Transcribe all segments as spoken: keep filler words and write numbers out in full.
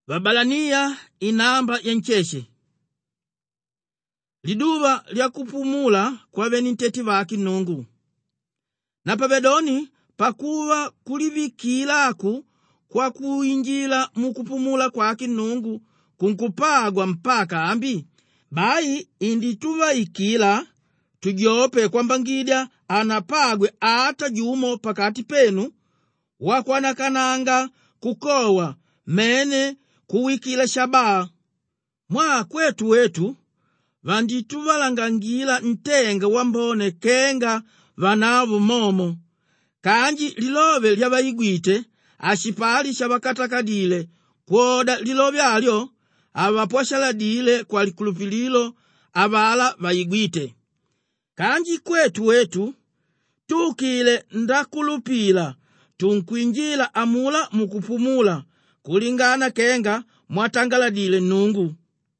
Vabalania inamba yencheshe. Liduva lya kupumula kwa veni nteti vaki Nungu. Na pabedoni pakuva kulivikilaku kwa kuinjila mukupumula kwaki Nungu kunkupagwa mpaka ambi. Bai indi tuva ikila tujope kwamba ngidya anapagwe ata jumo pakati penu wakwanakananga kukowa mene kuwikila shaba. Mwa kwetu wetu vanditu valangangila ntenga wambone kenga vanavu momo. Kanji lilove lya vaigwite ashipali shabakatakadile kwoda lilove alyo avapwashaladile kwa likulupililo avala vaigwite. Kanji kwetu wetu tukile ndakulupila tunkwinjila amula mukupumula kulingana kenga mwatangaladile Nungu.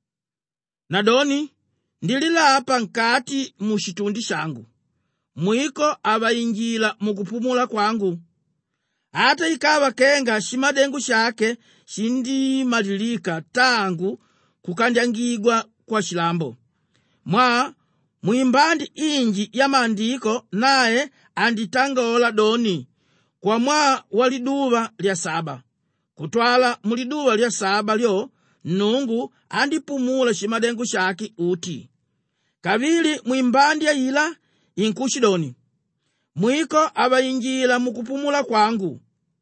Nadoni ndililapa nkati mushitundi shangu mwiko avainjila mukupumula kwangu. Hata ikawa kenga shimadengu shake shindi malilika tangu kukandangigwa kwa shilambo. Mwa mwimbandi inji ya mandiko naye anditangola doni kwa mwa waliduva lya saba. Kutwala muliduva lya saba lyo Nungu andipumula shimadengu shaki uti. Kavili mwimbandi ya ila inkushidoni mwiko avainjila mukupumula kwangu.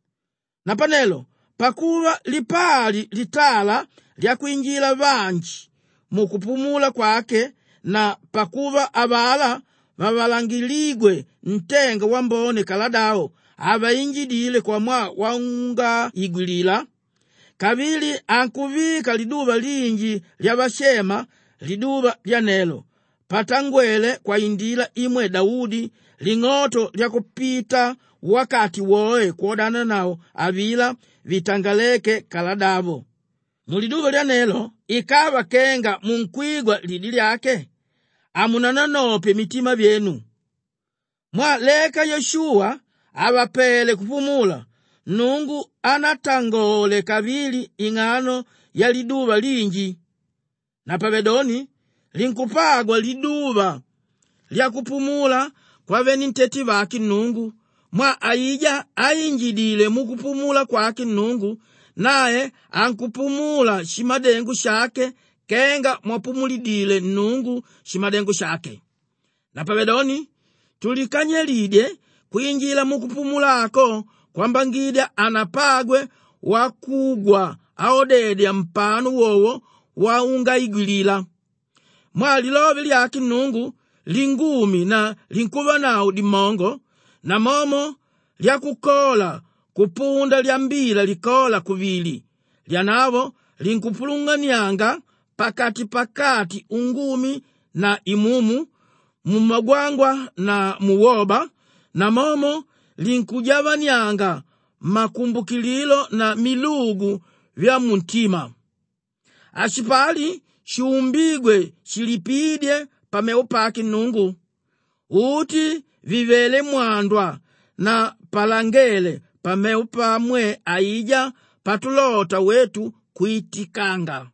Na panelo pakuva lipali litala lya kuinjila vanji mukupumula kwake na pakuva avala vavalangiligwe ntenga wambone kaladao avainjidile kwa mwa waunga igwilila. Kavili ankuvika liduva linji lya vashema liduva lya nelo patangwele kwa indila imwe Daudi ling'oto lya kupita wakati woe kuodana nao avila vitangaleke kaladavo. Muliduva lya nelo ikava kenga munkwigwa lidi lyake amunananope mitima vyenu. Mwa leka Yoshua avapele kupumula Nungu anatangole kavili ing'ano ya liduva linji. Na pabedoni linkupagwa liduva lya kupumula kwa veni nteti vaki Nungu. Mwa aija ainjidile mukupumula kwaki Nungu naye ankupumula shimadengu shake kenga mwapumulidile Nungu shimadengu shake. Na pabedoni tulikanyelide kuinjila mukupumulako kwamba ngidya anapagwe wakugwa aodedya mpanu wowo waunga igwilila. Mwa lilove lyaki Nungu lingumi na linkuva nao dimongo na momo lya kukola kupunda lya mbila likola kuvili lyanavo linkupulunganianga pakati pakati ungumi na imumu mumagwangwa na muwoba na momo linkujavanyanga makumbukililo na milugu vya muntima. Ashipali shiumbigwe shilipidye pameu paki Nungu uti vivele mwandwa na palangele pameu pamwe aija patulota wetu kuitikanga.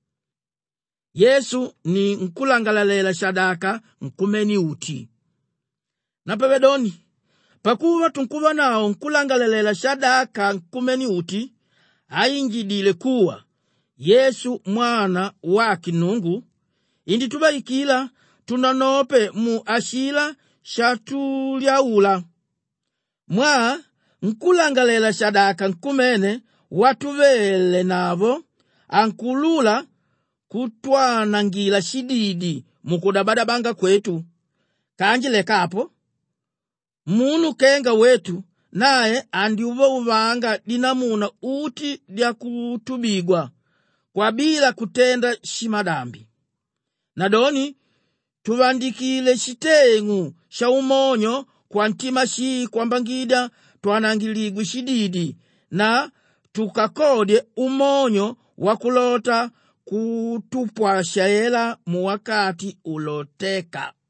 Yesu ni nkulangalalela shadaka nkumeni uti. Na pabedoni pakuva tunkuva nao nkulangalalela shadaka nkumeni uti ainjidile kuwa Yesu mwana waki Nungu. Indi tubaikila tunanope mu ashila shatulyaula. Mwa nkulangalela shadaka nkumene watuvele navo ankulula kutwanangila shididi mukudabadabanga kwetu. Kanjile kapo munu kenga wetu naye andiuva uvanga dinamuna uti lya kutubigwa kwa bila kutenda shimadambi. Nadoni tuvandikile shitengu sha umonyo kwa ntima shi kwamba ngida twanangiligwe shididi na tukakodye umonyo wakulota kutupwashaela muwakati uloteka.